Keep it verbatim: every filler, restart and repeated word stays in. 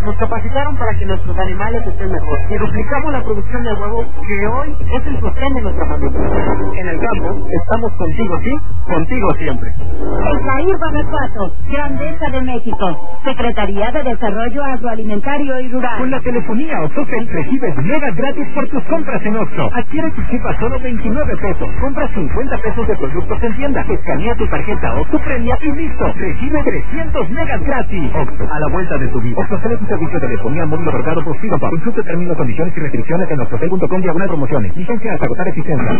Nos capacitaron para que nuestros animales estén mejor y duplicamos la producción de huevo que hoy es el sostén de nuestra familia. En el campo estamos contigo, ¿sí? Contigo siempre. Exair Guanajuato, Grandeza de México, Secretaría de Desarrollo Agroalimentario y Rural. Con la telefonía Oxocel recibes megas gratis por tus compras en Oxxo. Adquiere tu chip a solo veintinueve pesos. Compra cincuenta pesos de productos en tienda. Escanea tu tarjeta Oxxo Premia y listo. Recibe trescientos megas gratis. Oxxo, a la vuelta de tu vida. Oxxo es un servicio de telefonía móvil otorgado por Fido. Consulta términos, condiciones y restricciones en oxocel punto com diagonal promociones. Licencia hasta agotar existencia.